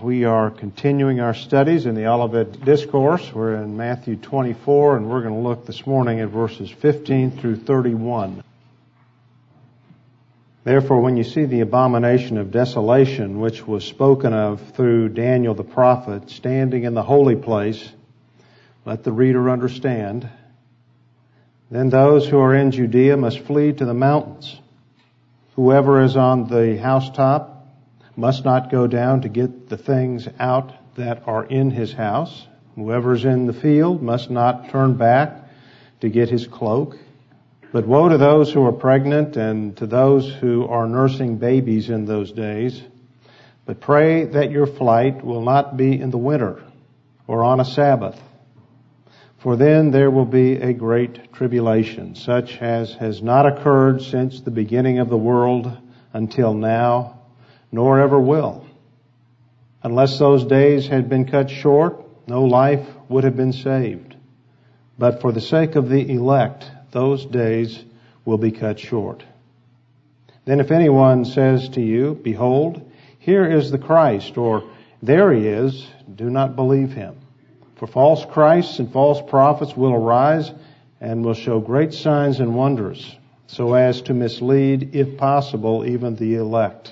We are continuing our studies in the Olivet Discourse. We're in Matthew 24, and we're going to look this morning at verses 15 through 31. Therefore, when you see the abomination of desolation, which was spoken of through Daniel the prophet, standing in the holy place, let the reader understand. Then those who are in Judea must flee to the mountains. Whoever is on the housetop must not go down to get the things out that are in his house. Whoever is in the field must not turn back to get his cloak. But woe to those who are pregnant and to those who are nursing babies in those days. But pray that your flight will not be in the winter or on a Sabbath. For then there will be a great tribulation, such as has not occurred since the beginning of the world until now, nor ever will. Unless those days had been cut short, no life would have been saved. But for the sake of the elect, those days will be cut short. Then if anyone says to you, behold, here is the Christ, or there he is, do not believe him. For false Christs and false prophets will arise and will show great signs and wonders, so as to mislead, if possible, even the elect.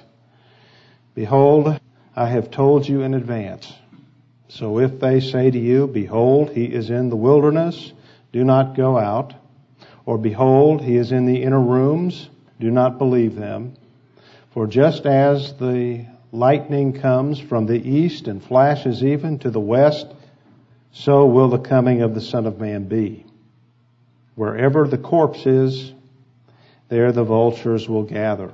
Behold, I have told you in advance. So if they say to you, behold, he is in the wilderness, do not go out. Or behold, he is in the inner rooms, do not believe them. For just as the lightning comes from the east and flashes even to the west, so will the coming of the Son of Man be. Wherever the corpse is, there the vultures will gather.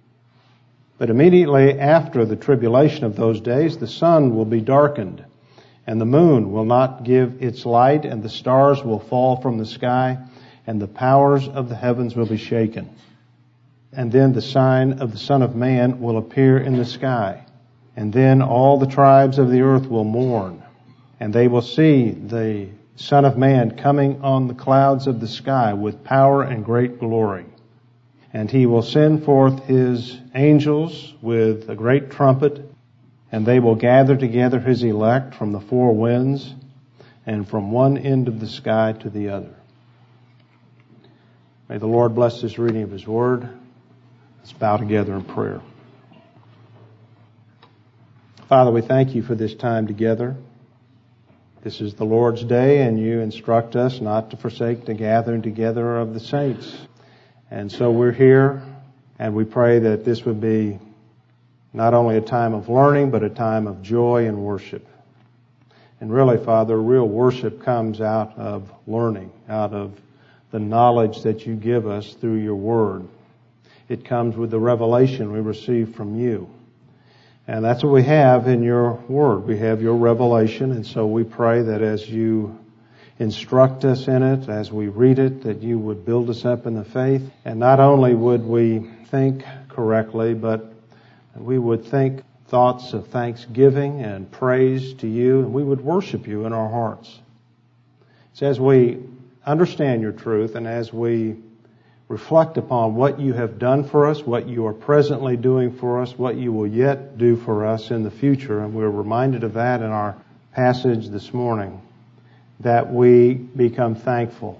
But immediately after the tribulation of those days, the sun will be darkened, and the moon will not give its light, and the stars will fall from the sky, and the powers of the heavens will be shaken. And then the sign of the Son of Man will appear in the sky. And then all the tribes of the earth will mourn, and they will see the Son of Man coming on the clouds of the sky with power and great glory. And he will send forth his angels with a great trumpet, and they will gather together his elect from the four winds and from one end of the sky to the other. May the Lord bless this reading of his word. Let's bow together in prayer. Father, we thank you for this time together. This is the Lord's day, and you instruct us not to forsake the gathering together of the saints. And so we're here, and we pray that this would be not only a time of learning, but a time of joy and worship. And really, Father, real worship comes out of learning, out of the knowledge that you give us through your word. It comes with the revelation we receive from you. And that's what we have in your word. We have your revelation, and so we pray that as you instruct us in it, as we read it, that you would build us up in the faith. And not only would we think correctly, but we would think thoughts of thanksgiving and praise to you, and we would worship you in our hearts. So as we understand your truth, and as we reflect upon what you have done for us, what you are presently doing for us, what you will yet do for us in the future, and we're reminded of that in our passage this morning, that we become thankful,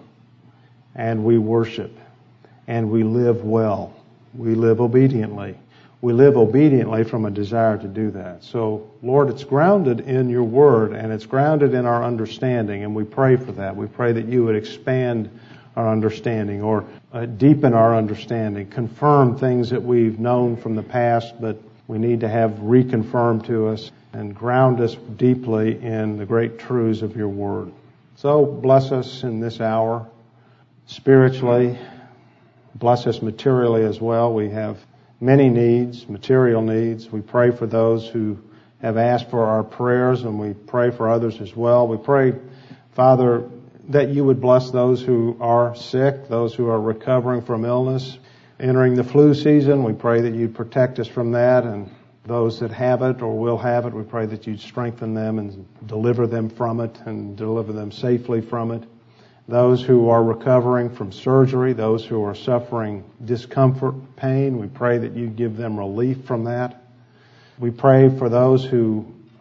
and we worship, and we live well. We live obediently. We live obediently from a desire to do that. So, Lord, it's grounded in your word, and it's grounded in our understanding, and we pray for that. We pray that you would expand our understanding, or deepen our understanding, confirm things that we've known from the past, but we need to have reconfirmed to us, and ground us deeply in the great truths of your word. So bless us in this hour spiritually. Bless us materially as well. We have many needs, material needs. We pray for those who have asked for our prayers, and we pray for others as well. We pray, Father, that you would bless those who are sick, those who are recovering from illness, entering the flu season. We pray that you'd protect us from that, and those that have it or will have it, we pray that you'd strengthen them and deliver them from it and deliver them safely from it. Those who are recovering from surgery, those who are suffering discomfort, pain, we pray that you give them relief from that. We pray for those who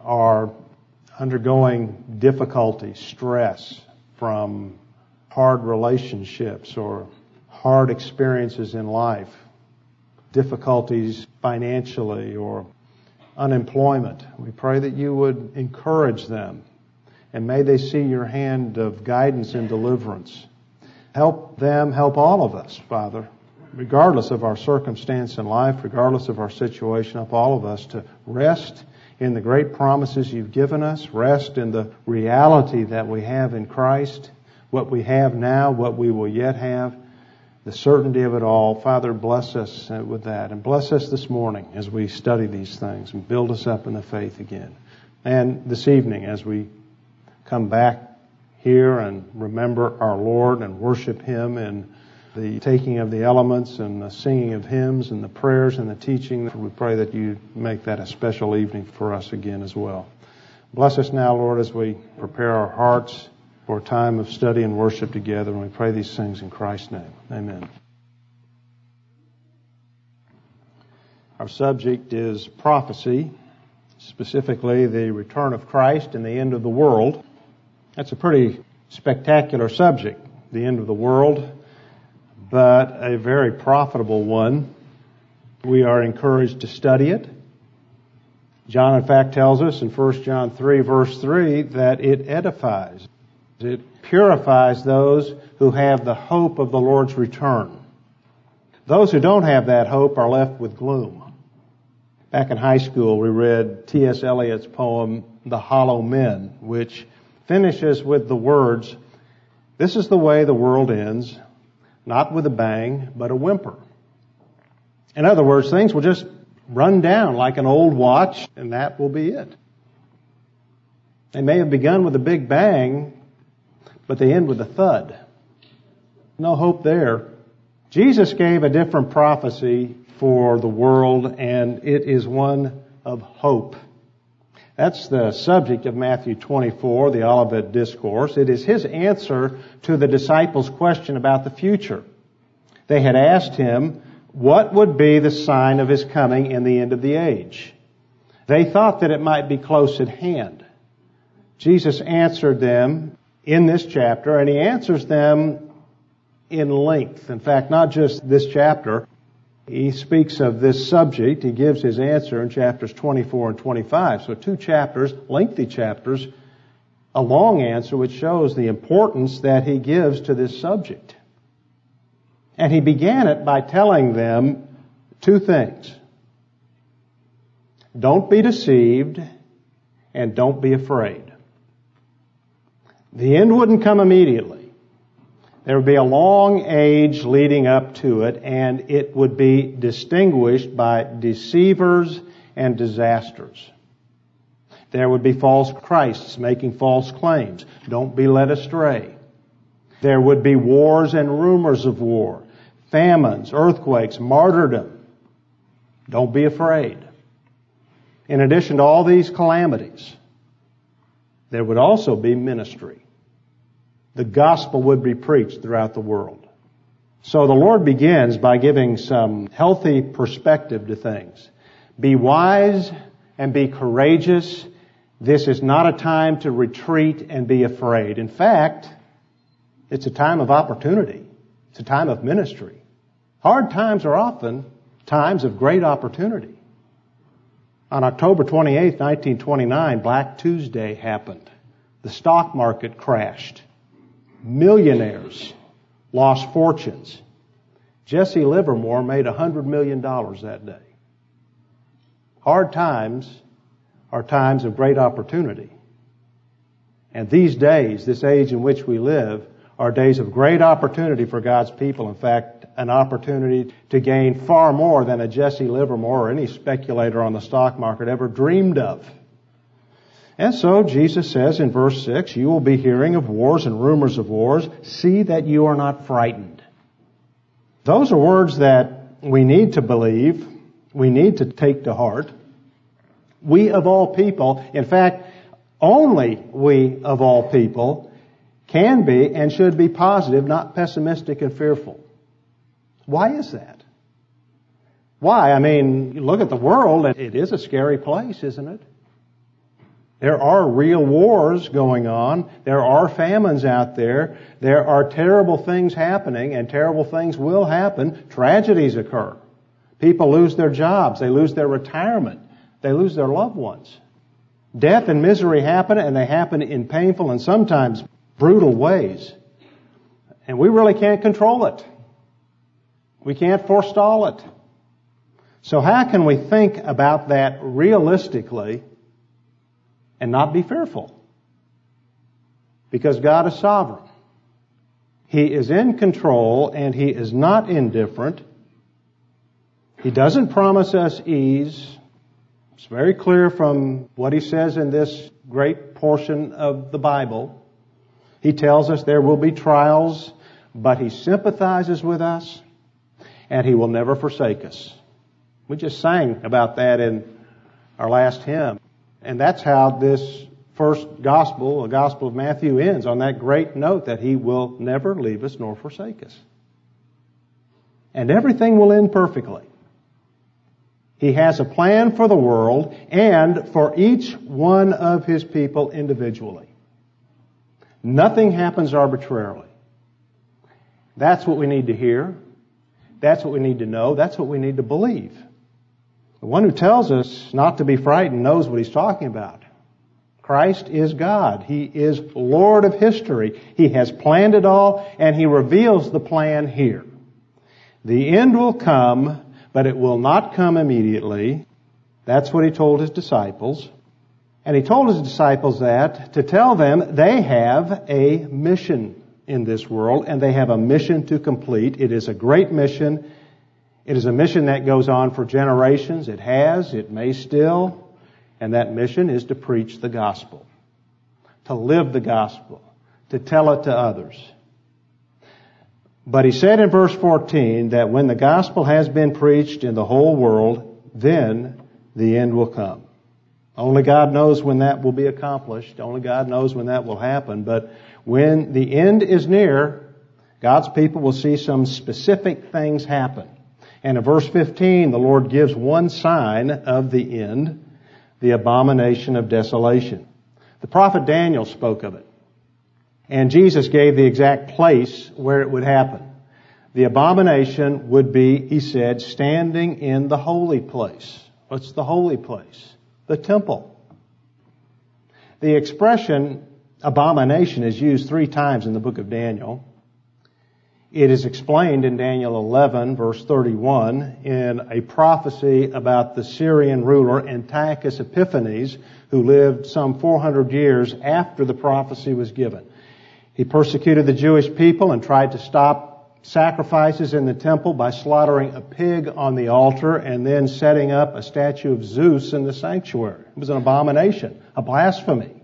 are undergoing difficulty, stress from hard relationships or hard experiences in life, difficulties financially or unemployment. We pray that you would encourage them, and may they see your hand of guidance and deliverance. Help them, help all of us, Father, regardless of our circumstance in life, regardless of our situation, help all of us to rest in the great promises you've given us, rest in the reality that we have in Christ, what we have now, what we will yet have, the certainty of it all. Father, bless us with that, and bless us this morning as we study these things and build us up in the faith again. And this evening as we come back here and remember our Lord and worship Him in the taking of the elements and the singing of hymns and the prayers and the teaching, we pray that you make that a special evening for us again as well. Bless us now, Lord, as we prepare our hearts for a time of study and worship together, and we pray these things in Christ's name. Amen. Our subject is prophecy, specifically the return of Christ and the end of the world. That's a pretty spectacular subject, the end of the world, but a very profitable one. We are encouraged to study it. John, in fact, tells us in 1 John 3, verse 3, that it edifies. It purifies those who have the hope of the Lord's return. Those who don't have that hope are left with gloom. Back in high school, we read T.S. Eliot's poem, The Hollow Men, which finishes with the words, "This is the way the world ends, not with a bang, but a whimper." In other words, things will just run down like an old watch, and that will be it. They may have begun with a big bang, but they end with a thud. No hope there. Jesus gave a different prophecy for the world, and it is one of hope. That's the subject of Matthew 24, the Olivet Discourse. It is his answer to the disciples' question about the future. They had asked him, what would be the sign of his coming in the end of the age? They thought that it might be close at hand. Jesus answered them in this chapter, and he answers them in length. In fact, not just this chapter. He speaks of this subject. He gives his answer in chapters 24 and 25. So 2 chapters, lengthy chapters, a long answer which shows the importance that he gives to this subject. And he began it by telling them 2 things. Don't be deceived and don't be afraid. The end wouldn't come immediately. There would be a long age leading up to it, and it would be distinguished by deceivers and disasters. There would be false Christs making false claims. Don't be led astray. There would be wars and rumors of war, famines, earthquakes, martyrdom. Don't be afraid. In addition to all these calamities, there would also be ministry. The gospel would be preached throughout the world. So the Lord begins by giving some healthy perspective to things. Be wise and be courageous. This is not a time to retreat and be afraid. In fact, it's a time of opportunity. It's a time of ministry. Hard times are often times of great opportunity. On October 28, 1929, Black Tuesday happened. The stock market crashed. Millionaires lost fortunes. Jesse Livermore made $100 million that day. Hard times are times of great opportunity. And these days, this age in which we live, are days of great opportunity for God's people. In fact, an opportunity to gain far more than a Jesse Livermore or any speculator on the stock market ever dreamed of. And so Jesus says in verse 6, you will be hearing of wars and rumors of wars. See that you are not frightened. Those are words that we need to believe. We need to take to heart. We of all people, in fact, only we of all people can be and should be positive, not pessimistic and fearful. Why is that? Why? I mean, you look at the world, and it is a scary place, isn't it? There are real wars going on. There are famines out there. There are terrible things happening, and terrible things will happen. Tragedies occur. People lose their jobs. They lose their retirement. They lose their loved ones. Death and misery happen, and they happen in painful and sometimes brutal ways. And we really can't control it. We can't forestall it. So how can we think about that realistically and not be fearful? Because God is sovereign. He is in control and He is not indifferent. He doesn't promise us ease. It's very clear from what He says in this great portion of the Bible. He tells us there will be trials, but He sympathizes with us and He will never forsake us. We just sang about that in our last hymn. And that's how this first gospel, the Gospel of Matthew, ends, on that great note that He will never leave us nor forsake us. And everything will end perfectly. He has a plan for the world and for each one of His people individually. Nothing happens arbitrarily. That's what we need to hear. That's what we need to know. That's what we need to believe. The one who tells us not to be frightened knows what he's talking about. Christ is God. He is Lord of history. He has planned it all, and He reveals the plan here. The end will come, but it will not come immediately. That's what He told His disciples. And He told His disciples that to tell them they have a mission in this world, and they have a mission to complete. It is a great mission. It is a mission that goes on for generations. It has, it may still. And that mission is to preach the gospel, to live the gospel, to tell it to others. But He said in verse 14 that when the gospel has been preached in the whole world, then the end will come. Only God knows when that will be accomplished. Only God knows when that will happen. But when the end is near, God's people will see some specific things happen. And in verse 15, the Lord gives one sign of the end, the abomination of desolation. The prophet Daniel spoke of it. And Jesus gave the exact place where it would happen. The abomination would be, He said, standing in the holy place. What's the holy place? The temple. The expression abomination is used 3 times in the book of Daniel. It is explained in Daniel 11, verse 31, in a prophecy about the Syrian ruler Antiochus Epiphanes, who lived some 400 years after the prophecy was given. He persecuted the Jewish people and tried to stop sacrifices in the temple by slaughtering a pig on the altar and then setting up a statue of Zeus in the sanctuary. It was an abomination, a blasphemy.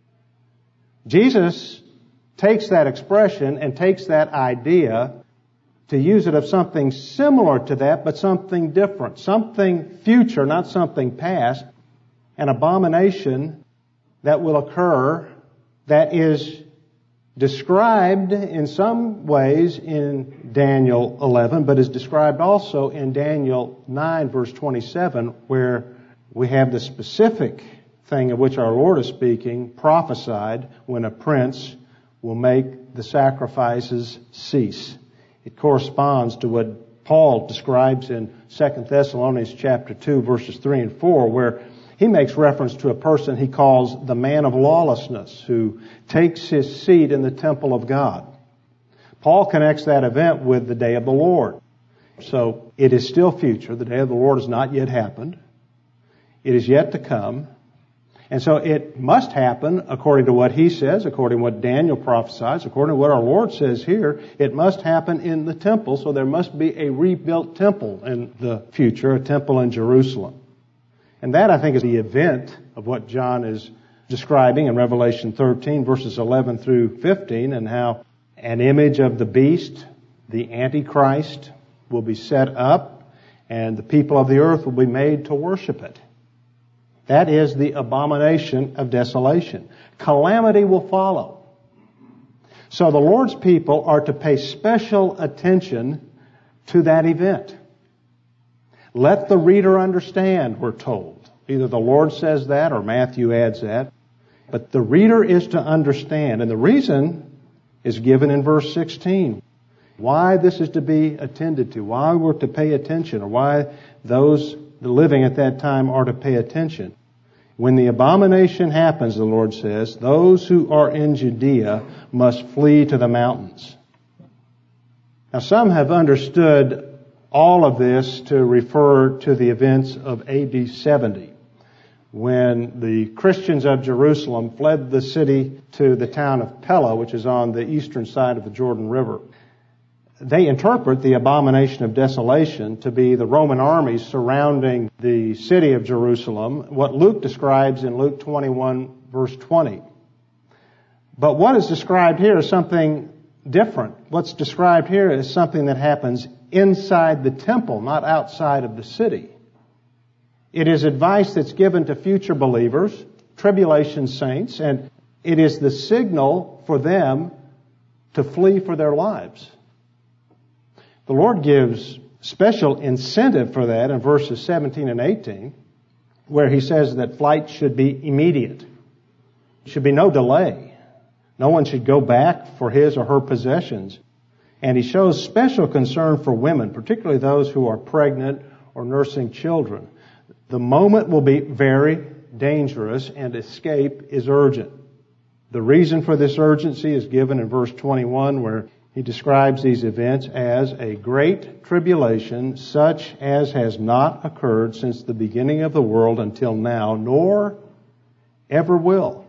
Jesus takes that expression and takes that idea to use it of something similar to that, but something different, something future, not something past, an abomination that will occur that is described in some ways in Daniel 11, but is described also in Daniel 9, verse 27, where we have the specific thing of which our Lord is speaking, prophesied when a prince will make the sacrifices cease. It corresponds to what Paul describes in 2 Thessalonians chapter 2, verses 3 and 4, where he makes reference to a person he calls the man of lawlessness, who takes his seat in the temple of God. Paul connects that event with the day of the Lord. So it is still future. The day of the Lord has not yet happened. It is yet to come. And so it must happen according to what he says, according to what Daniel prophesies, according to what our Lord says here. It must happen in the temple, so there must be a rebuilt temple in the future, a temple in Jerusalem. And that, I think, is the event of what John is describing in Revelation 13, verses 11 through 15, and how an image of the beast, the Antichrist, will be set up, and the people of the earth will be made to worship it. That is the abomination of desolation. Calamity will follow. So the Lord's people are to pay special attention to that event. Let the reader understand, we're told. Either the Lord says that or Matthew adds that. But the reader is to understand, and the reason is given in verse 16. Why this is to be attended to, why we're to pay attention, or why those living at that time are to pay attention. When the abomination happens, the Lord says, those who are in Judea must flee to the mountains. Now, some have understood all of this to refer to the events of AD 70, when the Christians of Jerusalem fled the city to the town of Pella, which is on the eastern side of the Jordan River. They interpret the abomination of desolation to be the Roman armies surrounding the city of Jerusalem, what Luke describes in Luke 21, verse 20. But what is described here is something different. What's described here is something that happens inside the temple, not outside of the city. It is advice that's given to future believers, tribulation saints, and it is the signal for them to flee for their lives. The Lord gives special incentive for that in verses 17 and 18, where He says that flight should be immediate. There should be no delay. No one should go back for his or her possessions. And He shows special concern for women, particularly those who are pregnant or nursing children. The moment will be very dangerous and escape is urgent. The reason for this urgency is given in verse 21, where He describes these events as a great tribulation such as has not occurred since the beginning of the world until now, nor ever will.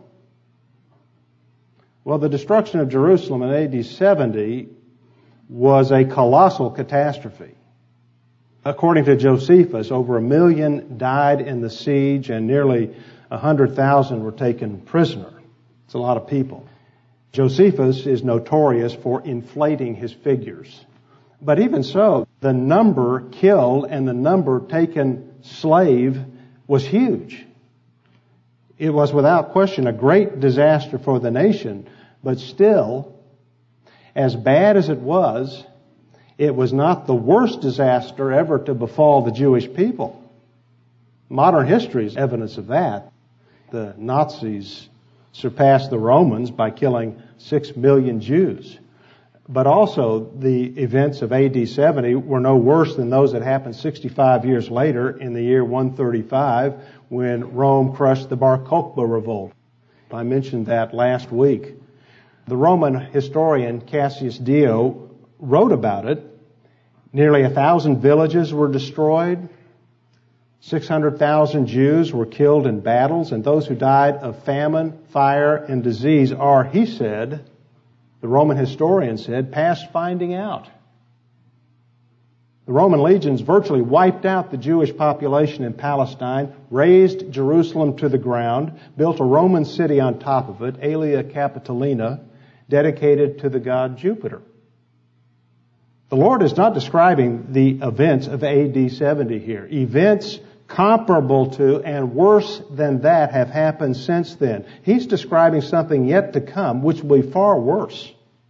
Well, the destruction of Jerusalem in AD 70 was a colossal catastrophe. According to Josephus, over 1 million died in the siege and nearly 100,000 were taken prisoner. It's a lot of people. Josephus is notorious for inflating his figures. But even so, the number killed and the number taken slave was huge. It was without question a great disaster for the nation, but still, as bad as it was not the worst disaster ever to befall the Jewish people. Modern history is evidence of that. The Nazis surpassed the Romans by killing 6 million Jews. But also, the events of AD 70 were no worse than those that happened 65 years later in the year 135 when Rome crushed the Bar Kokhba revolt. I mentioned that last week. The Roman historian Cassius Dio wrote about it. Nearly 1,000 villages were destroyed. 600,000 Jews were killed in battles, and those who died of famine, fire, and disease are, he said, the Roman historian said, past finding out. The Roman legions virtually wiped out the Jewish population in Palestine, razed Jerusalem to the ground, built a Roman city on top of it, Aelia Capitolina, dedicated to the god Jupiter. The Lord is not describing the events of AD 70 here. Events comparable to and worse than that have happened since then. He's describing something yet to come, which will be far worse.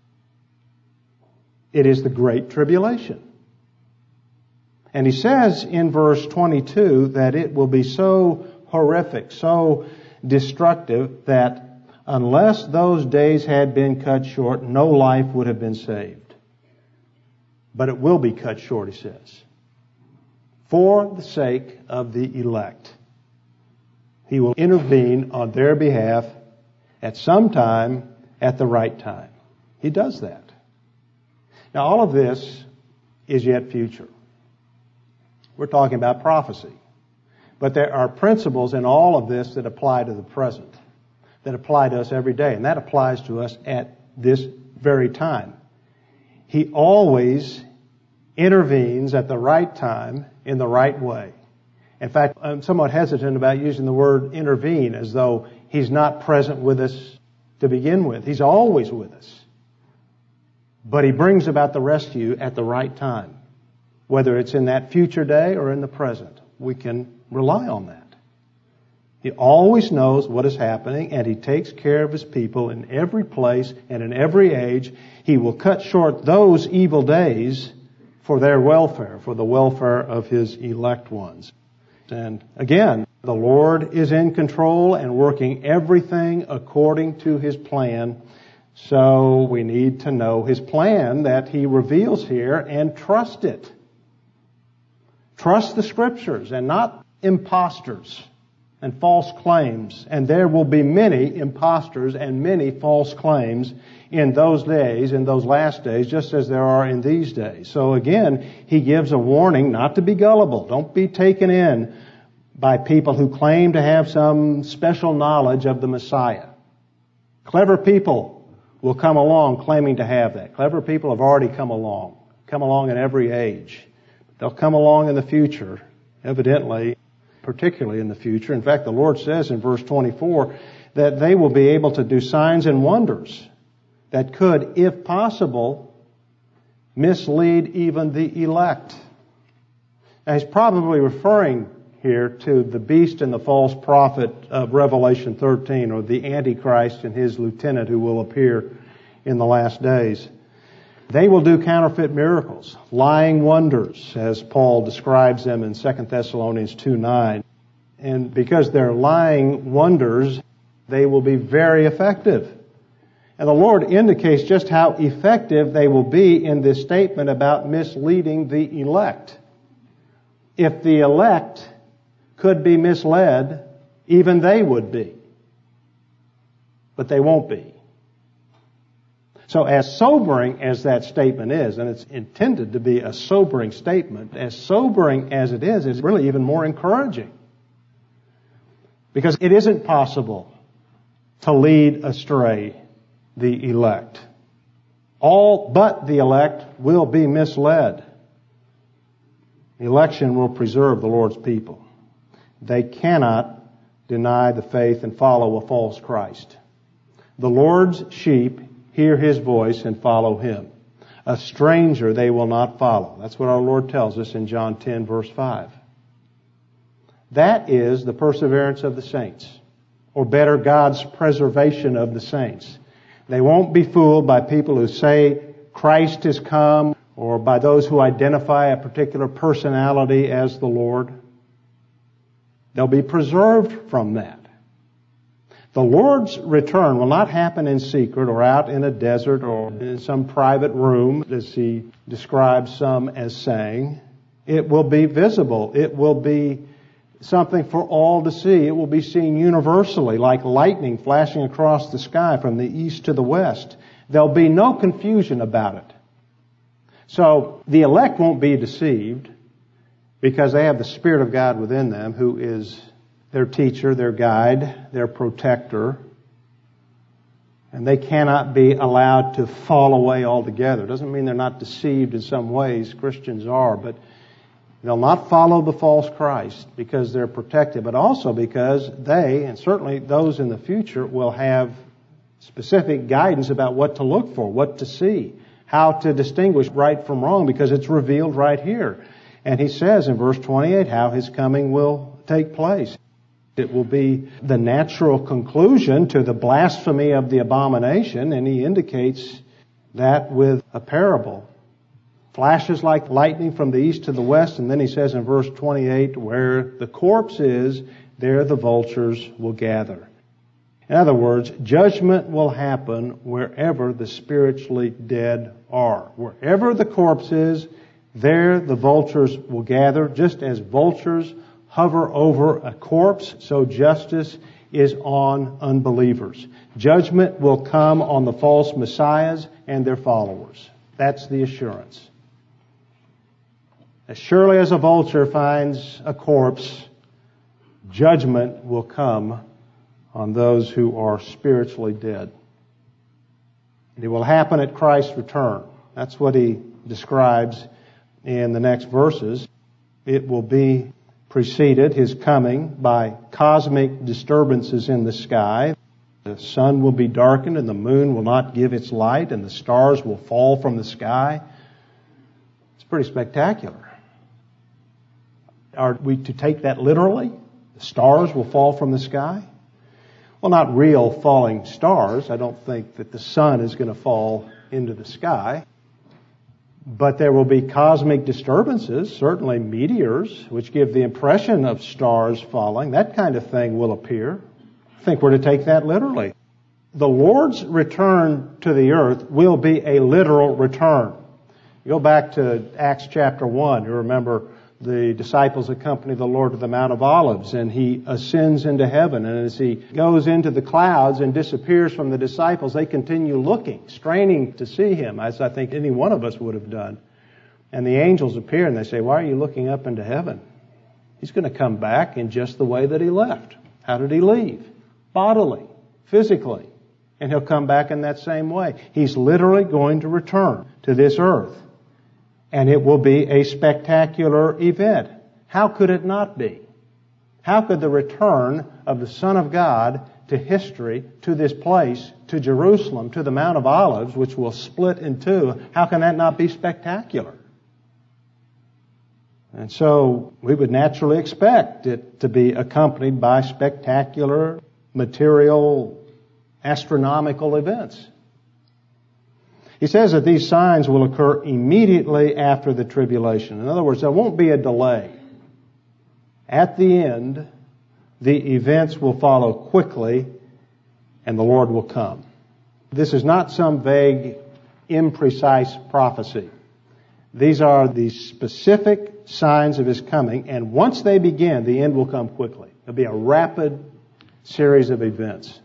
It is the Great Tribulation. And He says in verse 22 that it will be so horrific, so destructive, that unless those days had been cut short, no life would have been saved. But it will be cut short, He says, for the sake of the elect. He will intervene on their behalf at some time, at the right time. He does that. Now, all of this is yet future. We're talking about prophecy. But there are principles in all of this that apply to the present, that apply to us every day, and that applies to us at this very time. He always intervenes at the right time in the right way. In fact, I'm somewhat hesitant about using the word intervene as though He's not present with us to begin with. He's always with us. But He brings about the rescue at the right time. Whether it's in that future day or in the present, we can rely on that. He always knows what is happening, and He takes care of His people in every place and in every age. He will cut short those evil days for their welfare, for the welfare of His elect ones. And again, The Lord is in control and working everything according to His plan. So we need to know His plan that He reveals here and trust it. Trust the Scriptures and not impostors and false claims. And there will be many impostors and many false claims in those days, in those last days, just as there are in these days. So again, He gives a warning not to be gullible. Don't be taken in by people who claim to have some special knowledge of the Messiah. Clever people will come along claiming to have that. Clever people have already come along in every age. They'll come along in the future, evidently, particularly in the future. In fact, the Lord says in verse 24 that they will be able to do signs and wonders that could, if possible, mislead even the elect. Now, He's probably referring here to the beast and the false prophet of Revelation 13, or the Antichrist and his lieutenant who will appear in the last days. They will do counterfeit miracles, lying wonders, as Paul describes them in 2 Thessalonians 2:9. And because they're lying wonders, they will be very effective. And the Lord indicates just how effective they will be in this statement about misleading the elect. If the elect could be misled, even they would be. But they won't be. So as sobering as that statement is, and it's intended to be a sobering statement, as sobering as it is, it's really even more encouraging. Because it isn't possible to lead astray the elect. All but the elect will be misled. The election will preserve the Lord's people. They cannot deny the faith and follow a false Christ. The Lord's sheep hear His voice and follow Him. A stranger they will not follow. That's what our Lord tells us in John 10, verse 5. That is the perseverance of the saints. Or better, God's preservation of the saints. They won't be fooled by people who say Christ has come, or by those who identify a particular personality as the Lord. They'll be preserved from that. The Lord's return will not happen in secret or out in a desert or in some private room, as He describes some as saying. It will be visible. It will be something for all to see. It will be seen universally, like lightning flashing across the sky from the east to the west. There'll be no confusion about it. So the elect won't be deceived, because they have the Spirit of God within them, who is their teacher, their guide, their protector. And they cannot be allowed to fall away altogether. It doesn't mean they're not deceived in some ways. Christians are, but they'll not follow the false Christ because they're protected, but also because they, and certainly those in the future, will have specific guidance about what to look for, what to see, how to distinguish right from wrong, because it's revealed right here. And He says in verse 28 how His coming will take place. It will be the natural conclusion to the blasphemy of the abomination, and He indicates that with a parable. Flashes like lightning from the east to the west, and then He says in verse 28, where the corpse is, there the vultures will gather. In other words, judgment will happen wherever the spiritually dead are. Wherever the corpse is, there the vultures will gather. Just as vultures hover over a corpse, so justice is on unbelievers. Judgment will come on the false messiahs and their followers. That's the assurance. As surely as a vulture finds a corpse, judgment will come on those who are spiritually dead. And it will happen at Christ's return. That's what He describes in the next verses. It will be preceded, His coming, by cosmic disturbances in the sky. The sun will be darkened and the moon will not give its light and the stars will fall from the sky. It's pretty spectacular. Are we to take that literally? The stars will fall from the sky? Well, not real falling stars. I don't think that the sun is going to fall into the sky. But there will be cosmic disturbances, certainly meteors, which give the impression of stars falling. That kind of thing will appear. I think we're to take that literally. The Lord's return to the earth will be a literal return. You go back to Acts chapter 1. You remember the disciples accompany the Lord to the Mount of Olives, and He ascends into heaven. And as He goes into the clouds and disappears from the disciples, they continue looking, straining to see Him, as I think any one of us would have done. And the angels appear and they say, "Why are you looking up into heaven? He's going to come back in just the way that He left." How did He leave? Bodily, physically. And He'll come back in that same way. He's literally going to return to this earth. And it will be a spectacular event. How could it not be? How could the return of the Son of God to history, to this place, to Jerusalem, to the Mount of Olives, which will split in two, how can that not be spectacular? And so we would naturally expect it to be accompanied by spectacular, material, astronomical events. He says that these signs will occur immediately after the tribulation. In other words, there won't be a delay. At the end, the events will follow quickly and the Lord will come. This is not some vague, imprecise prophecy. These are the specific signs of His coming, and once they begin, the end will come quickly. There'll be a rapid series of events.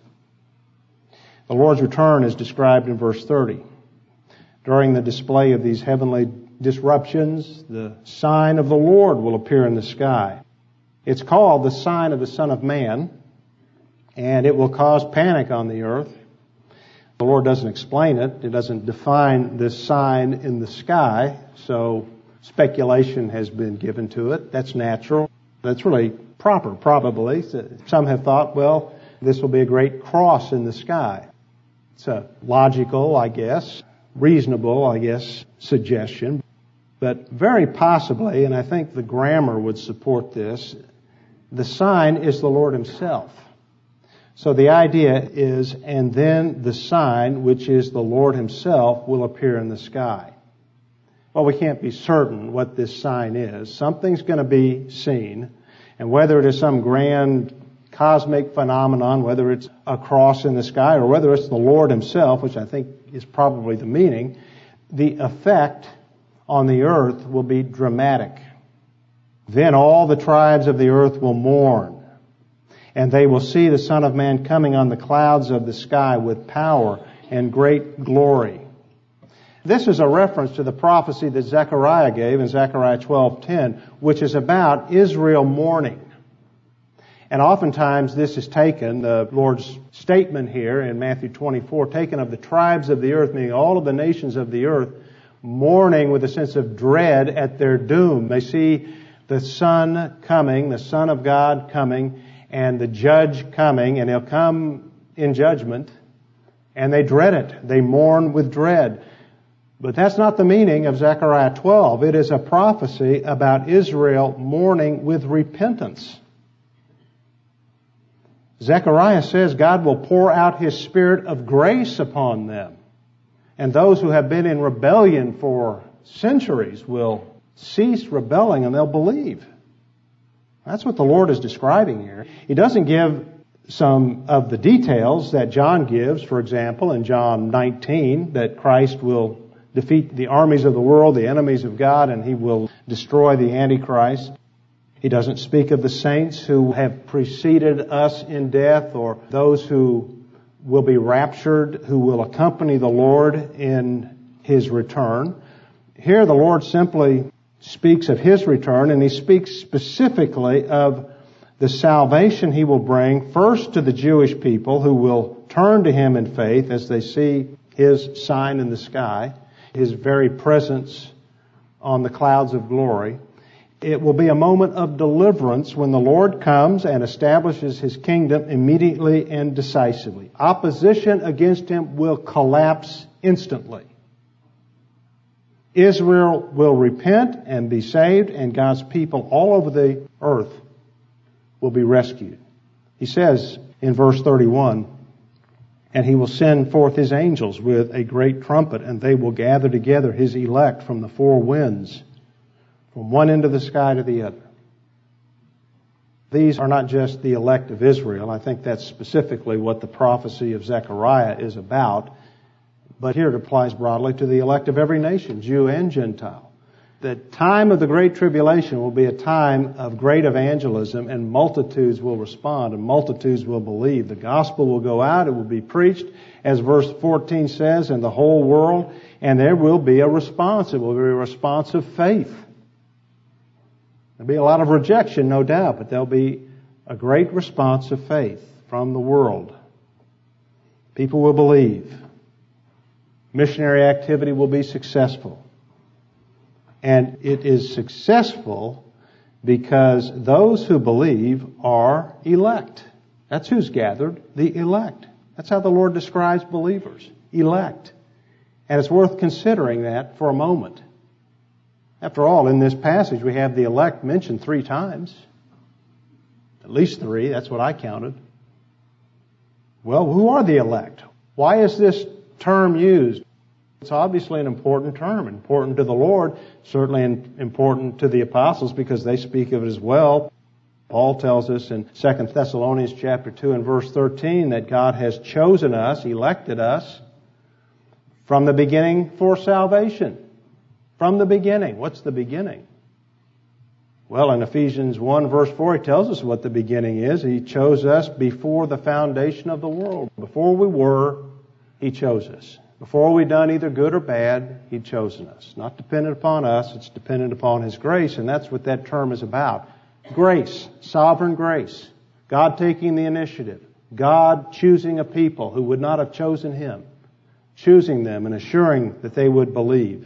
The Lord's return is described in verse 30. During the display of these heavenly disruptions, the sign of the Lord will appear in the sky. It's called the sign of the Son of Man, and it will cause panic on the earth. The Lord doesn't explain it. It doesn't define this sign in the sky, so speculation has been given to it. That's natural. That's really proper, probably. Some have thought, well, this will be a great cross in the sky. It's a logical, I guess, reasonable, I guess, suggestion. But very possibly, and I think the grammar would support this, the sign is the Lord Himself. So the idea is, and then the sign, which is the Lord Himself, will appear in the sky. Well, we can't be certain what this sign is. Something's going to be seen, and whether it is some grand cosmic phenomenon, whether it's a cross in the sky or whether it's the Lord Himself, which I think is probably the meaning, the effect on the earth will be dramatic. Then all the tribes of the earth will mourn, and they will see the Son of Man coming on the clouds of the sky with power and great glory. This is a reference to the prophecy that Zechariah gave in Zechariah 12:10, which is about Israel mourning. And oftentimes this is taken, the Lord's statement here in Matthew 24, taken of the tribes of the earth, meaning all of the nations of the earth, mourning with a sense of dread at their doom. They see the Son coming, the Son of God coming, and the Judge coming, and He'll come in judgment, and they dread it. They mourn with dread. But that's not the meaning of Zechariah 12. It is a prophecy about Israel mourning with repentance. Zechariah says God will pour out His Spirit of grace upon them. And those who have been in rebellion for centuries will cease rebelling and they'll believe. That's what the Lord is describing here. He doesn't give some of the details that John gives, for example, in John 19, that Christ will defeat the armies of the world, the enemies of God, and He will destroy the Antichrist. He doesn't speak of the saints who have preceded us in death or those who will be raptured, who will accompany the Lord in His return. Here the Lord simply speaks of His return, and He speaks specifically of the salvation He will bring first to the Jewish people who will turn to Him in faith as they see His sign in the sky, His very presence on the clouds of glory. It will be a moment of deliverance when the Lord comes and establishes His kingdom immediately and decisively. Opposition against Him will collapse instantly. Israel will repent and be saved, and God's people all over the earth will be rescued. He says in verse 31, And he will send forth his angels with a great trumpet, and they will gather together his elect from the four winds, from one end of the sky to the other. These are not just the elect of Israel. I think that's specifically what the prophecy of Zechariah is about. But here it applies broadly to the elect of every nation, Jew and Gentile. The time of the Great Tribulation will be a time of great evangelism, and multitudes will respond and multitudes will believe. The gospel will go out, it will be preached, as verse 14 says, in the whole world, and there will be a response. It will be a response of faith. There'll be a lot of rejection, no doubt, but there'll be a great response of faith from the world. People will believe. Missionary activity will be successful. And it is successful because those who believe are elect. That's who's gathered, the elect. That's how the Lord describes believers, elect. And it's worth considering that for a moment. After all, in this passage we have the elect mentioned 3 times. At least 3, that's what I counted. Well, who are the elect? Why is this term used? It's obviously an important term, important to the Lord, certainly important to the apostles because they speak of it as well. Paul tells us in 2 Thessalonians chapter 2 and verse 13 that God has chosen us, elected us from the beginning for salvation. From the beginning. What's the beginning? Well, in Ephesians 1 verse 4, he tells us what the beginning is. He chose us before the foundation of the world. Before we were, he chose us. Before we'd done either good or bad, he'd chosen us. Not dependent upon us, it's dependent upon his grace, and that's what that term is about. Grace, sovereign grace. God taking the initiative. God choosing a people who would not have chosen him. Choosing them and assuring that they would believe.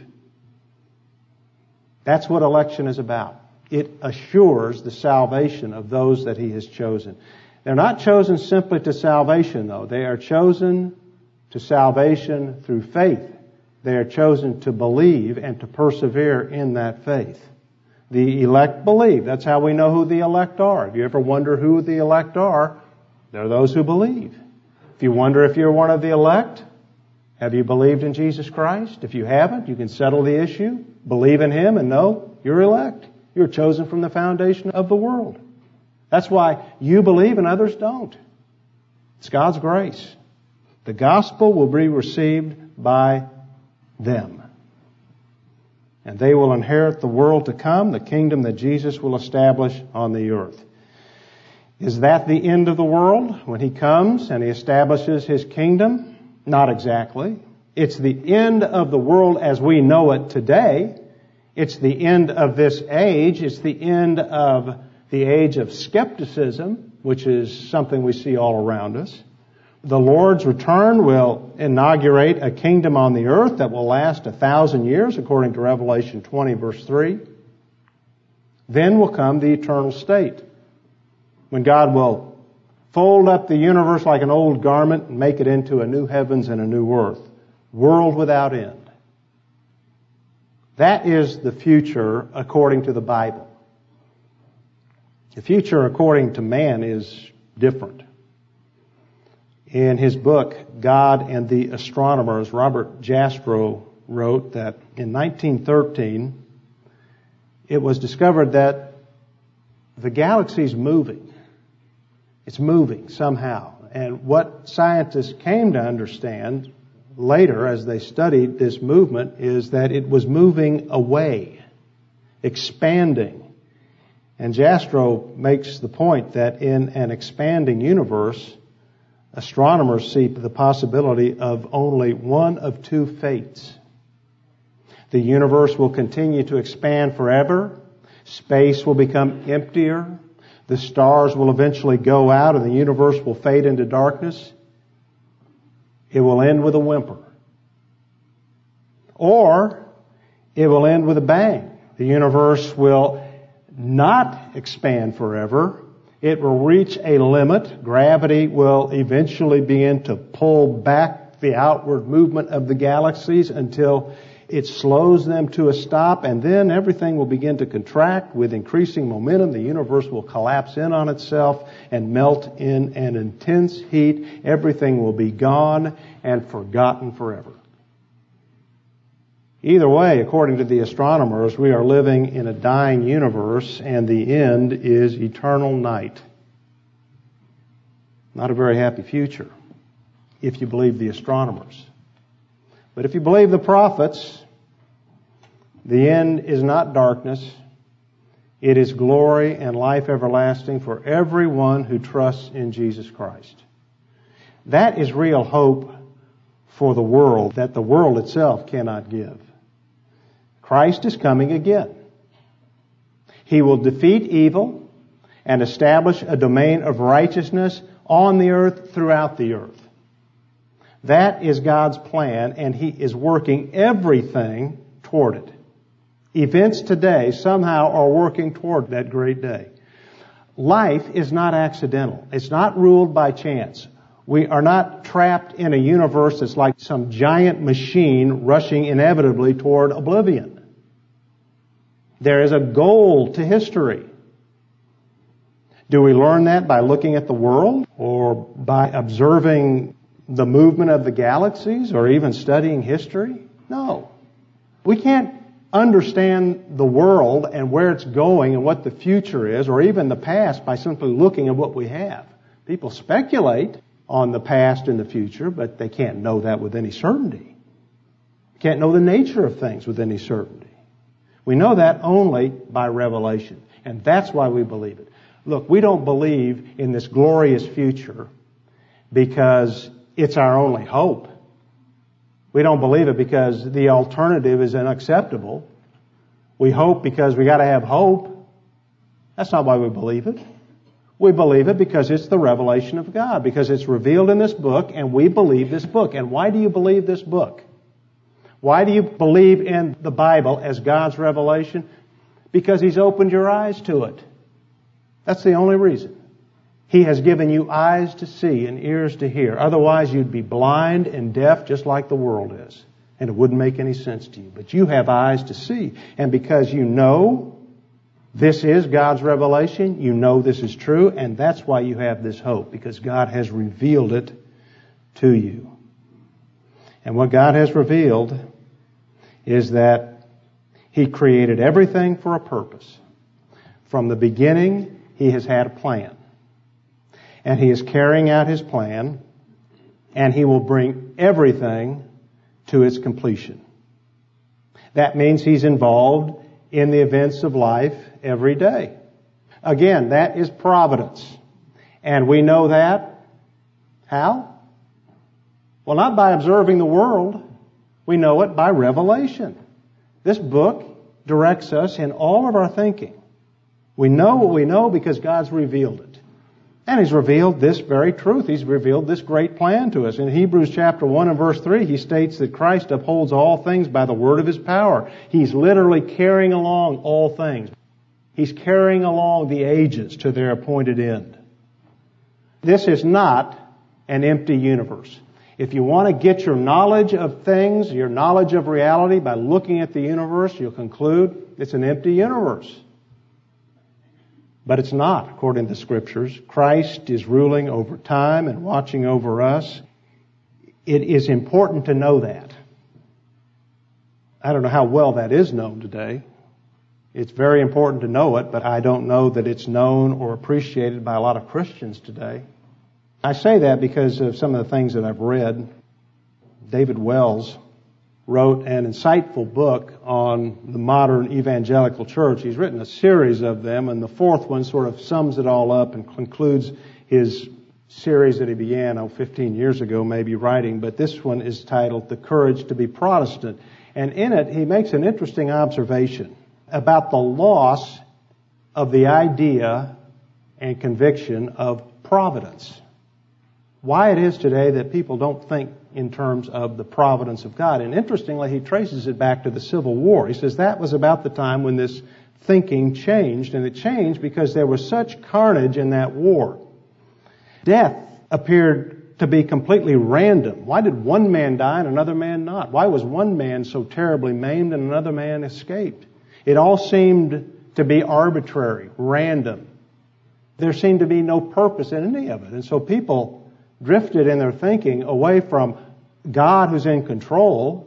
That's what election is about. It assures the salvation of those that he has chosen. They're not chosen simply to salvation, though. They are chosen to salvation through faith. They are chosen to believe and to persevere in that faith. The elect believe. That's how we know who the elect are. If you ever wonder who the elect are, they're those who believe. If you wonder if you're one of the elect, have you believed in Jesus Christ? If you haven't, you can settle the issue, believe in him, and know you're elect. You're chosen from the foundation of the world. That's why you believe and others don't. It's God's grace. The gospel will be received by them. And they will inherit the world to come, the kingdom that Jesus will establish on the earth. Is that the end of the world when he comes and he establishes his kingdom? Not exactly. It's the end of the world as we know it today. It's the end of this age. It's the end of the age of skepticism, which is something we see all around us. The Lord's return will inaugurate a kingdom on the earth that will last 1,000 years, according to Revelation 20, verse 3. Then will come the eternal state, when God will fold up the universe like an old garment and make it into a new heavens and a new earth. World without end. That is the future according to the Bible. The future according to man is different. In his book, God and the Astronomers, Robert Jastrow wrote that in 1913, it was discovered that the galaxy's moving. It's moving somehow. And what scientists came to understand later as they studied this movement is that it was moving away, expanding. And Jastrow makes the point that in an expanding universe, astronomers see the possibility of only one of 2 fates. The universe will continue to expand forever. Space will become emptier. The stars will eventually go out and the universe will fade into darkness. It will end with a whimper. Or it will end with a bang. The universe will not expand forever. It will reach a limit. Gravity will eventually begin to pull back the outward movement of the galaxies until It slows them to a stop, and then everything will begin to contract with increasing momentum. The universe will collapse in on itself and melt in an intense heat. Everything will be gone and forgotten forever. Either way, according to the astronomers, we are living in a dying universe, and the end is eternal night. Not a very happy future, if you believe the astronomers. But if you believe the prophets, the end is not darkness. It is glory and life everlasting for everyone who trusts in Jesus Christ. That is real hope for the world that the world itself cannot give. Christ is coming again. He will defeat evil and establish a domain of righteousness on the earth, throughout the earth. That is God's plan, and He is working everything toward it. Events today somehow are working toward that great day. Life is not accidental. It's not ruled by chance. We are not trapped in a universe that's like some giant machine rushing inevitably toward oblivion. There is a goal to history. Do we learn that by looking at the world, or by observing the movement of the galaxies, or even studying history? No. We can't understand the world and where it's going and what the future is, or even the past, by simply looking at what we have. People speculate on the past and the future, but they can't know that with any certainty. Can't know the nature of things with any certainty. We know that only by revelation, and that's why we believe it. Look, we don't believe in this glorious future because it's our only hope. We don't believe it because the alternative is unacceptable. We hope because we got to have hope. That's not why we believe it. We believe it because it's the revelation of God, because it's revealed in this book, and we believe this book. And why do you believe this book? Why do you believe in the Bible as God's revelation? Because He's opened your eyes to it. That's the only reason. He has given you eyes to see and ears to hear. Otherwise, you'd be blind and deaf just like the world is. And it wouldn't make any sense to you. But you have eyes to see. And because you know this is God's revelation, you know this is true, and that's why you have this hope, because God has revealed it to you. And what God has revealed is that He created everything for a purpose. From the beginning, He has had a plan. And He is carrying out His plan, and He will bring everything to its completion. That means He's involved in the events of life every day. Again, that is providence. And we know that. How? Well, not by observing the world. We know it by revelation. This book directs us in all of our thinking. We know what we know because God's revealed it. And He's revealed this very truth. He's revealed this great plan to us. In Hebrews chapter 1 and verse 3, He states that Christ upholds all things by the word of His power. He's literally carrying along all things. He's carrying along the ages to their appointed end. This is not an empty universe. If you want to get your knowledge of things, your knowledge of reality by looking at the universe, you'll conclude it's an empty universe. But it's not, according to the Scriptures. Christ is ruling over time and watching over us. It is important to know that. I don't know how well that is known today. It's very important to know it, but I don't know that it's known or appreciated by a lot of Christians today. I say that because of some of the things that I've read. David Wells wrote an insightful book on the modern evangelical church. He's written a series of them, and the fourth one sort of sums it all up and concludes his series that he began 15 years ago, maybe writing. But this one is titled The Courage to be Protestant. And in it, he makes an interesting observation about the loss of the idea and conviction of providence. Why it is today that people don't think in terms of the providence of God. And interestingly, he traces it back to the Civil War. He says that was about the time when this thinking changed, and it changed because there was such carnage in that war. Death appeared to be completely random. Why did one man die and another man not? Why was one man so terribly maimed and another man escaped? It all seemed to be arbitrary, random. There seemed to be no purpose in any of it. And so people drifted in their thinking away from God who's in control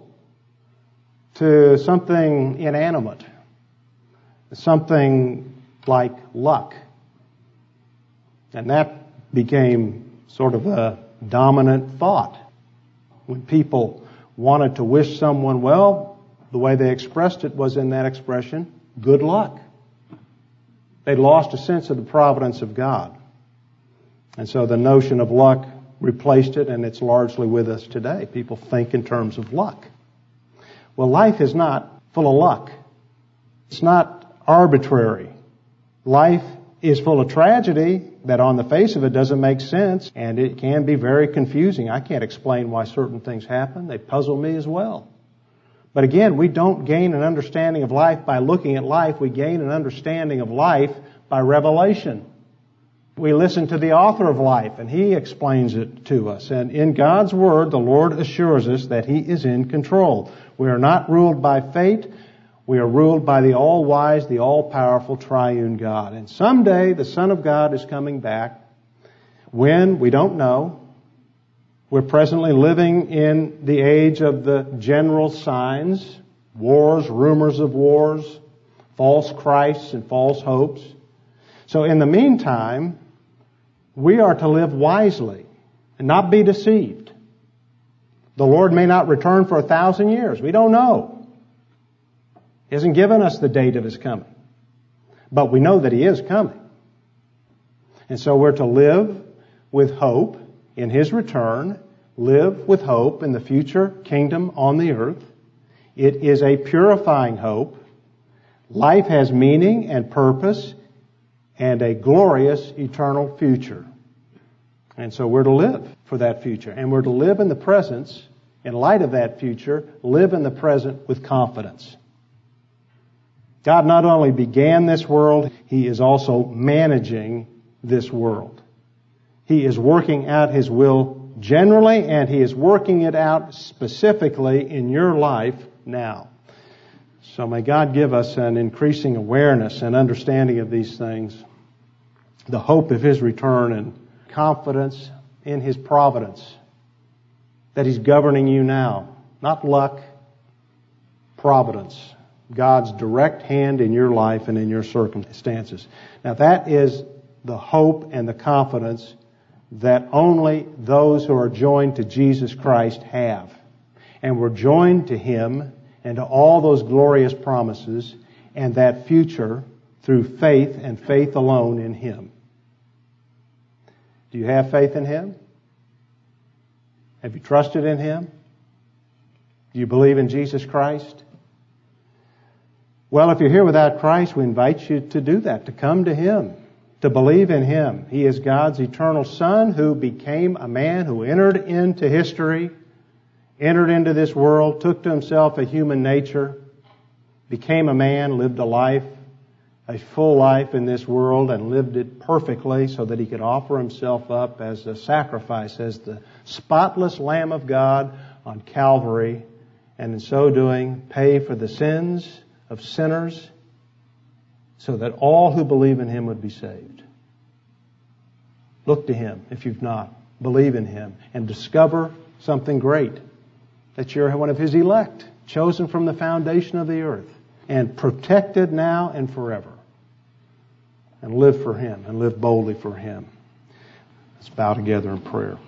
to something inanimate, something like luck. And that became sort of a dominant thought. When people wanted to wish someone well, the way they expressed it was in that expression, good luck. They lost a sense of the providence of God. And so the notion of luck replaced it, and it's largely with us today. People think in terms of luck. Well, life is not full of luck. It's not arbitrary. Life is full of tragedy that on the face of it doesn't make sense, and it can be very confusing. I can't explain why certain things happen. They puzzle me as well. But again, we don't gain an understanding of life by looking at life. We gain an understanding of life by revelation. We listen to the author of life, and he explains it to us. And in God's Word, the Lord assures us that He is in control. We are not ruled by fate. We are ruled by the all-wise, the all-powerful, triune God. And someday the Son of God is coming back. When? We don't know. We're presently living in the age of the general signs, wars, rumors of wars, false Christs and false hopes. So in the meantime, we are to live wisely and not be deceived. The Lord may not return for 1,000 years. We don't know. He hasn't given us the date of His coming. But we know that He is coming. And so we're to live with hope in His return, live with hope in the future kingdom on the earth. It is a purifying hope. Life has meaning and purpose and a glorious eternal future. And so we're to live for that future. And we're to live in the presence, in light of that future, live in the present with confidence. God not only began this world, He is also managing this world. He is working out His will generally, and He is working it out specifically in your life now. So may God give us an increasing awareness and understanding of these things, the hope of His return and confidence in His providence, that He's governing you now. Not luck, providence. God's direct hand in your life and in your circumstances. Now that is the hope and the confidence that only those who are joined to Jesus Christ have. And we're joined to Him and to all those glorious promises and that future through faith and faith alone in Him. Do you have faith in Him? Have you trusted in Him? Do you believe in Jesus Christ? Well, if you're here without Christ, we invite you to do that, to come to Him, to believe in Him. He is God's eternal Son who became a man, who entered into history, entered into this world, took to Himself a human nature, became a man, lived a life, a full life in this world, and lived it perfectly so that He could offer Himself up as a sacrifice, as the spotless Lamb of God on Calvary, and in so doing pay for the sins of sinners so that all who believe in Him would be saved. Look to Him if you've not. Believe in Him and discover something great, that you're one of His elect, chosen from the foundation of the earth and protected now and forever. And live for Him and live boldly for Him. Let's bow together in prayer.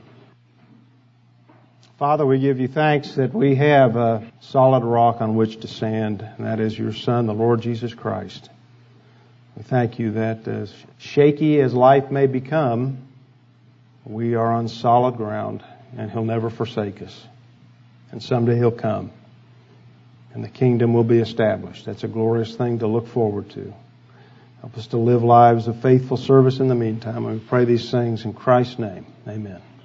Father, we give You thanks that we have a solid rock on which to stand, and that is Your Son, the Lord Jesus Christ. We thank You that as shaky as life may become, we are on solid ground, and He'll never forsake us. And someday He'll come, and the kingdom will be established. That's a glorious thing to look forward to. Help us to live lives of faithful service in the meantime. And we pray these things in Christ's name. Amen.